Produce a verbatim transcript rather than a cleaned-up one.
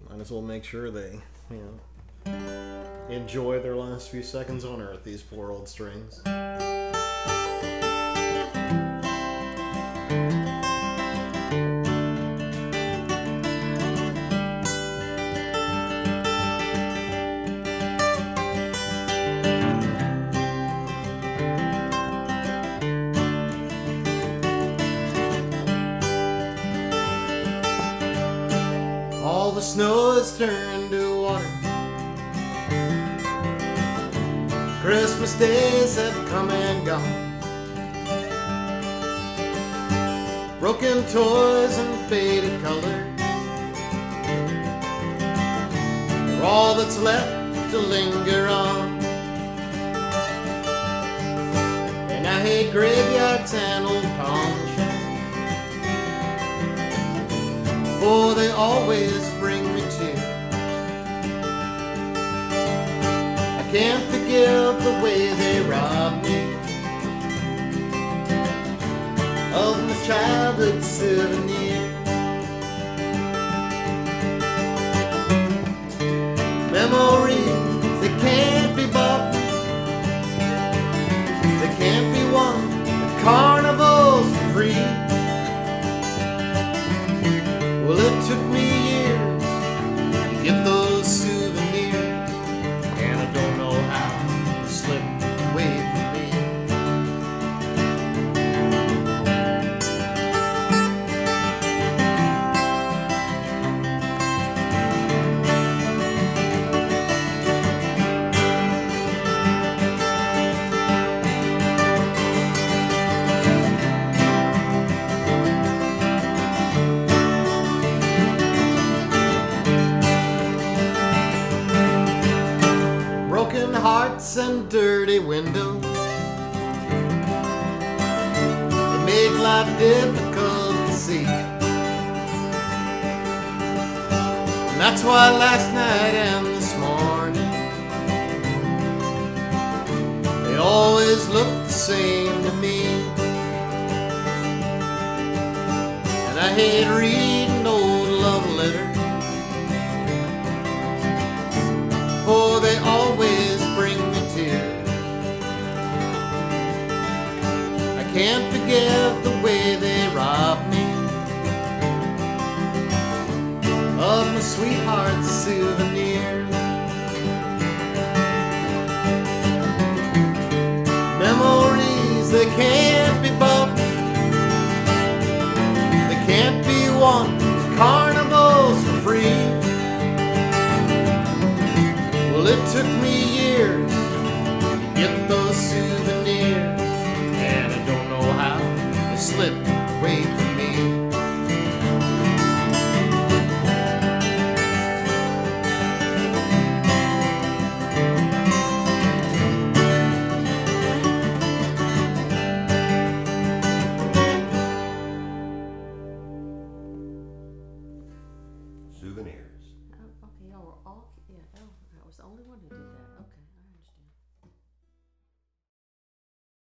might as well make sure they, you know, enjoy their last few seconds on Earth, these poor old strings. All the snow has turned to water. Christmas days have come and gone. Broken toys and faded colors are all that's left to linger on. And I hate graveyards and old pawn shops, for they always bring me tears. I can't forgive the way they robbed me of my childhood souvenir. Memories, they can't be bought, they can't be won at carnivals for free. Well, it took me years to get those souvenirs, and I don't know how they slipped away from me. Broken hearts and dirty windows, they make life difficult to see. And that's why last night and this morning, they always look the same to me. And I hate reading old love letters, for they always bring me tears. I can't forgive the way they robbed me of my sweetheart's souvenirs. Memories, they can't be bought, they can't be won at carnivals for free. Well, it took me years to get those souvenirs, and I don't know how they slipped away from me. Souvenirs. Oh, okay, y'all were all, yeah, oh, I was the only one who did